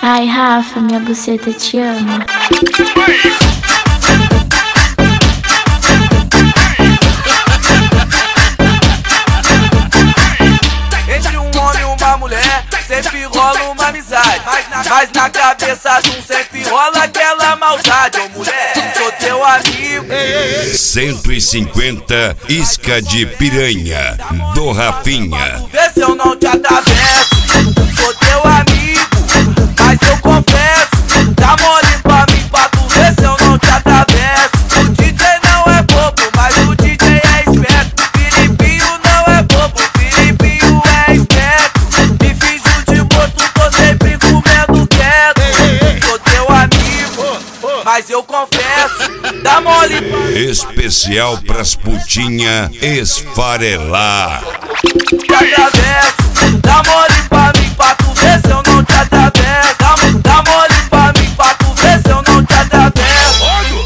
Ai, Rafa, minha buceta te ama. Entre um homem e uma mulher sempre rola uma amizade, mas na cabeça de um sempre rola aquela maldade. Ô mulher, sou teu amigo. 150 isca de piranha do Rafinha. Vê se eu não te atravesso. Sou teu amigo, mas eu confesso, dá mole pra mim pra tu ver se eu não te atravesso. O DJ não é bobo, mas o DJ é esperto. Filipinho não é bobo, Filipinho é esperto. Me finjo de morto, tô sempre comendo quieto. Sou teu amigo, mas eu confesso, dá mole pra mim. Especial pras putinha esfarelar. Te atravesso, dá mole pra mim pra tu ver se eu não te atravesso. Dá mole pra mim pra tu ver se eu não te atravesso.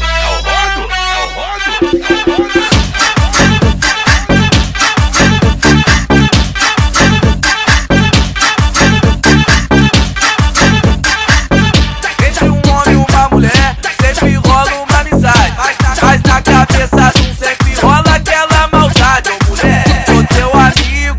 Entre um homem e uma mulher sempre rola uma amizade, mas na cabeça de um sempre rola aquela maldade. Ô mulher, sou teu amigo,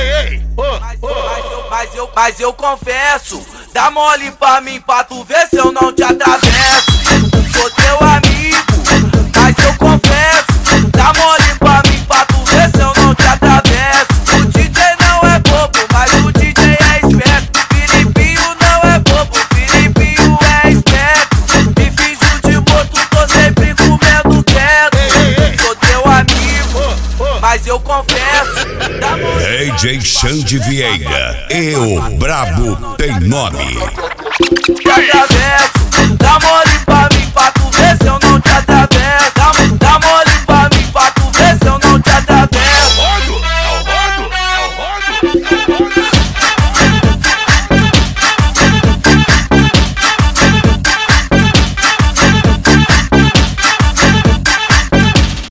mas eu confesso, dá mole pra mim pra tu ver se eu não te atravesso. Sou teu amigo, mas eu confesso, dá mole pra mim pra tu ver se eu não te atravesso. O DJ não é bobo, mas o DJ é esperto. Filipinho não é bobo, Filipinho é esperto. Me finjo de morto, tô sempre comendo quieto. Sou teu amigo, mas eu confesso, dá mole. DJ Xande Vieira, eu brabo tem nome. Te atravesso, dá mole